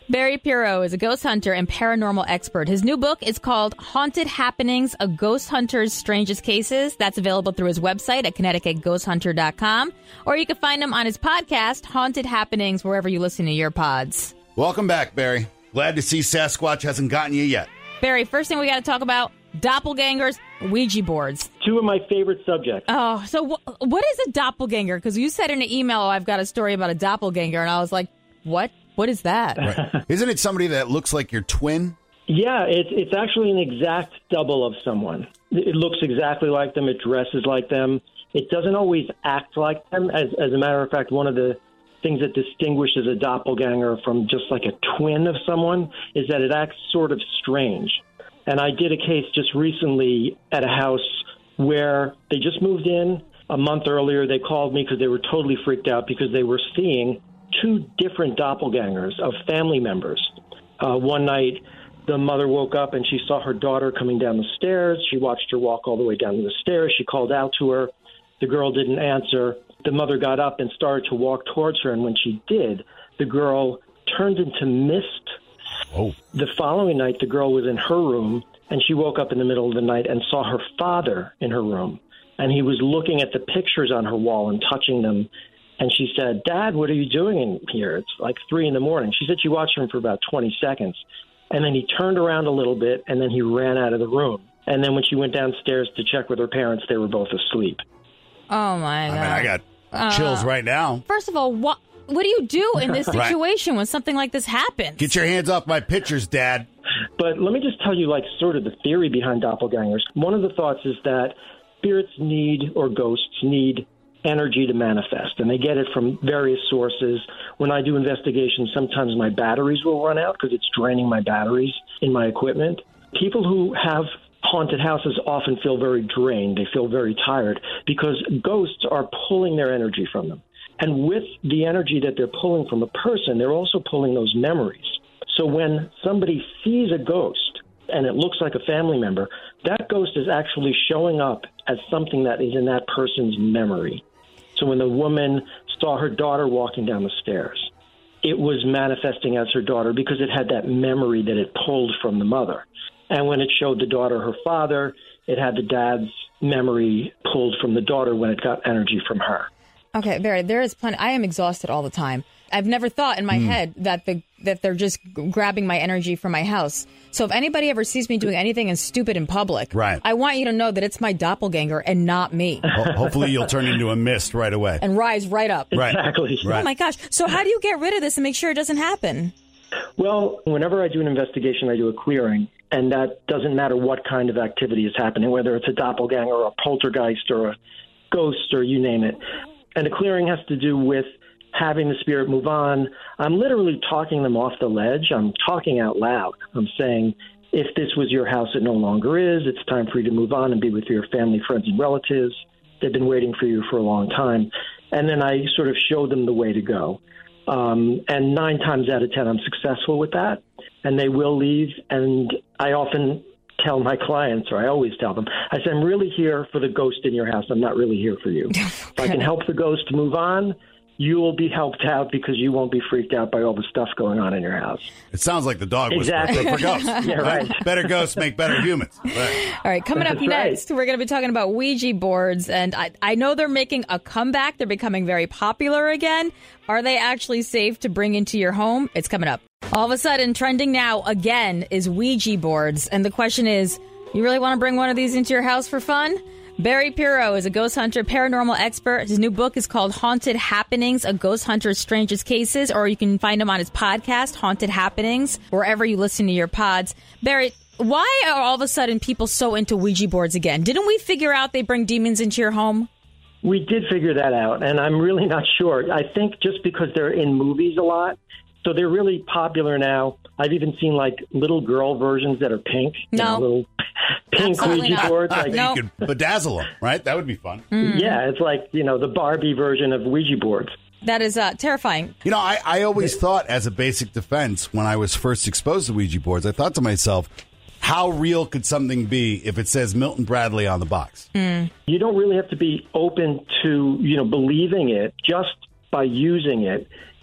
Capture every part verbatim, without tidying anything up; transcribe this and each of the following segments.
Barry Pirro is a ghost hunter and paranormal expert. His new book is called Haunted Happenings, A Ghost Hunter's Strangest Cases. That's available through his website at Connecticut Ghost Hunter dot com. Or you can find him on his podcast, Haunted Happenings, wherever you listen to your pods. Welcome back, Barry. Glad to see Sasquatch hasn't gotten you yet. Barry, first thing we got to talk about, doppelgangers, Ouija boards. Two of my favorite subjects. Oh, so wh- what is a doppelganger? Because you said in an email, oh, I've got a story about a doppelganger, and I was like, what? What is that? Right. Isn't it somebody that looks like your twin? Yeah, it's it's actually an exact double of someone. It looks exactly like them. It dresses like them. It doesn't always act like them. As, as a matter of fact, one of the things that distinguishes a doppelganger from just like a twin of someone is that it acts sort of strange. And I did a case just recently at a house where they just moved in a month earlier. They called me because they were totally freaked out because they were seeing two different doppelgangers of family members. Uh, one night, the mother woke up and she saw her daughter coming down the stairs. She watched her walk all the way down the stairs. She called out to her. The girl didn't answer. The mother got up and started to walk towards her, and when she did, the girl turned into mist. Oh. The following night, the girl was in her room, and she woke up in the middle of the night and saw her father in her room. And he was looking at the pictures on her wall and touching them. And she said, Dad, what are you doing in here? It's like three in the morning. She said she watched him for about twenty seconds. And then he turned around a little bit, and then he ran out of the room. And then when she went downstairs to check with her parents, they were both asleep. Oh, my God. I mean, I got uh, chills right now. First of all, what what do you do in this situation right. when something like this happens? Get your hands off my pictures, Dad. But let me just tell you, like, sort of the theory behind doppelgangers. One of the thoughts is that spirits need, or ghosts need, energy to manifest, and they get it from various sources. When I do investigations, sometimes my batteries will run out because it's draining my batteries in my equipment. People who have haunted houses often feel very drained. They feel very tired because ghosts are pulling their energy from them. And with the energy that they're pulling from a person, they're also pulling those memories. So when somebody sees a ghost and it looks like a family member, that ghost is actually showing up as something that is in that person's memory. So when the woman saw her daughter walking down the stairs, it was manifesting as her daughter because it had that memory that it pulled from the mother. And when it showed the daughter her father, it had the dad's memory pulled from the daughter when it got energy from her. Okay, Barry, there is plenty. I am exhausted all the time. I've never thought in my mm. head that the that they're just grabbing my energy from my house. So if anybody ever sees me doing anything and stupid in public, right. I want you to know that it's my doppelganger and not me. Ho- hopefully you'll turn into a mist right away. And rise right up. Right. Exactly. Right. Oh, my gosh. So how do you get rid of this and make sure it doesn't happen? Well, whenever I do an investigation, I do a clearing. And that doesn't matter what kind of activity is happening, whether it's a doppelganger or a poltergeist or a ghost or you name it. And a clearing has to do with having the spirit move on. I'm literally talking them off the ledge. I'm talking out loud. I'm saying, if this was your house, it no longer is. It's time for you to move on and be with your family, friends, and relatives. They've been waiting for you for a long time. And then I sort of show them the way to go. Um, and nine times out of ten, I'm successful with that. And they will leave. And I often tell my clients, or I always tell them, I say, I'm really here for the ghost in your house. I'm not really here for you. If I can help the ghost move on, you will be helped out because you won't be freaked out by all the stuff going on in your house. It sounds like the dog was exactly. for ghosts. Yeah, right. Better ghosts make better humans. Right. All right, coming up That's next, right. we're going to be talking about Ouija boards. And I, I know they're making a comeback. They're becoming very popular again. Are they actually safe to bring into your home? It's coming up. All of a sudden, trending now again is Ouija boards. And the question is, you really want to bring one of these into your house for fun? Barry Pirro is a ghost hunter, paranormal expert. His new book is called Haunted Happenings, A Ghost Hunter's Strangest Cases, or you can find him on his podcast, Haunted Happenings, wherever you listen to your pods. Barry, why are all of a sudden people so into Ouija boards again? Didn't we figure out they bring demons into your home? We did figure that out, and I'm really not sure. I think just because they're in movies a lot, so they're really popular now. I've even seen, like, little girl versions that are pink. No. You know, little pink Absolutely Ouija not. boards. I Like, think No. you could bedazzle them, right? That would be fun. Mm. Yeah, it's like, you know, the Barbie version of Ouija boards. That is uh, terrifying. You know, I, I always thought, as a basic defense, when I was first exposed to Ouija boards, I thought to myself, how real could something be if it says Milton Bradley on the box? Mm. You don't really have to be open to, you know, believing it. Just by using it,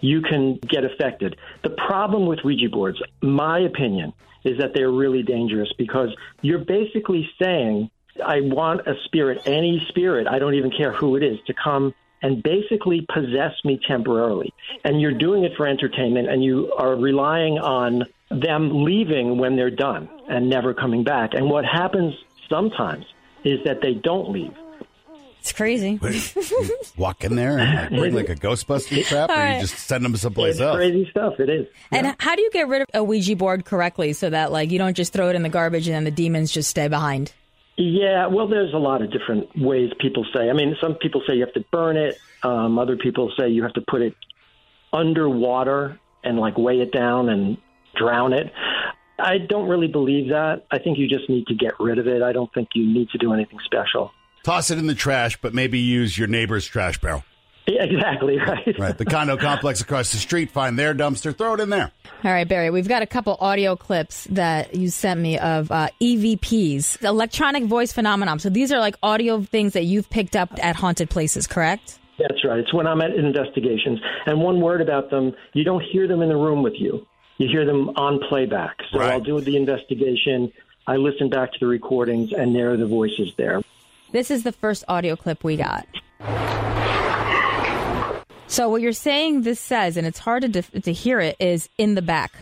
you can get affected. The problem with Ouija boards, my opinion, is that they're really dangerous because you're basically saying, I want a spirit, any spirit, I don't even care who it is, to come and basically possess me temporarily. And you're doing it for entertainment, and you are relying on them leaving when they're done and never coming back. And what happens sometimes is that they don't leave. It's crazy. Wait, you walk in there and like bring like a Ghostbusters trap, or right. you just send them someplace It's else? crazy stuff. It is. And Yeah. how do you get rid of a Ouija board correctly so that like you don't just throw it in the garbage and then the demons just stay behind? Yeah, well, there's a lot of different ways people say. I mean, some people say you have to burn it. Um, other people say you have to put it underwater and like weigh it down and drown it. I don't really believe that. I think you just need to get rid of it. I don't think you need to do anything special. Toss it in the trash, but maybe use your neighbor's trash barrel. Yeah, exactly, right. Right. The condo complex across the street, find their dumpster, throw it in there. All right, Barry, we've got a couple audio clips that you sent me of uh, E V Ps, electronic voice phenomenon. So these are like audio things that you've picked up at haunted places, correct? That's right. It's when I'm at investigations. And one word about them, you don't hear them in the room with you. You hear them on playback. So Right. I'll do the investigation. I listen back to the recordings, and there are the voices there. This is the first audio clip we got. So what you're saying this says, and it's hard to def- to hear it, is in the back.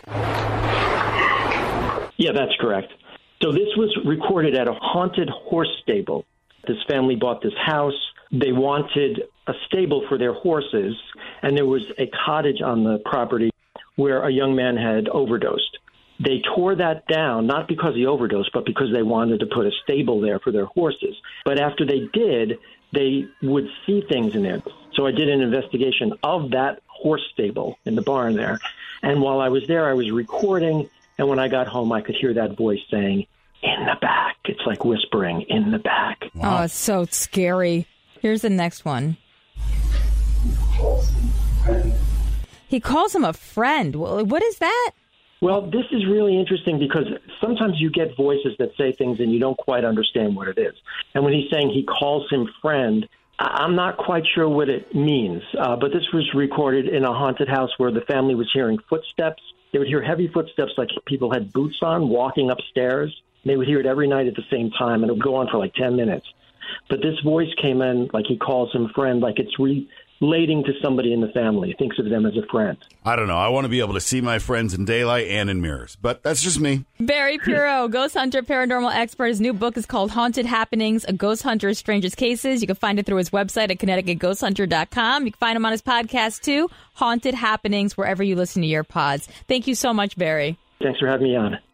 Yeah, that's correct. So this was recorded at a haunted horse stable. This family bought this house. They wanted a stable for their horses, and there was a cottage on the property where a young man had overdosed. They tore that down, not because he overdosed, but because they wanted to put a stable there for their horses. But after they did, they would see things in there. So I did an investigation of that horse stable in the barn there. And while I was there, I was recording. And when I got home, I could hear that voice saying, in the back. It's like whispering, in the back. Wow. Oh, it's so scary. Here's the next one. He calls him a friend. Well, what is that? Well, this is really interesting because sometimes you get voices that say things and you don't quite understand what it is. And when he's saying he calls him friend, I- I'm not quite sure what it means. Uh, but this was recorded in a haunted house where the family was hearing footsteps. They would hear heavy footsteps like people had boots on walking upstairs. They would hear it every night at the same time, and it would go on for like ten minutes. But this voice came in like he calls him friend, like it's relating to somebody in the family, thinks of them as a friend. I don't know. I want to be able to see my friends in daylight and in mirrors, but that's just me. Barry Puro, ghost hunter, paranormal expert. His new book is called Haunted Happenings, A Ghost Hunter's Strangest Cases. You can find it through his website at Connecticut Ghost Hunter dot com. You can find him on his podcast, too, Haunted Happenings, wherever you listen to your pods. Thank you so much, Barry. Thanks for having me on.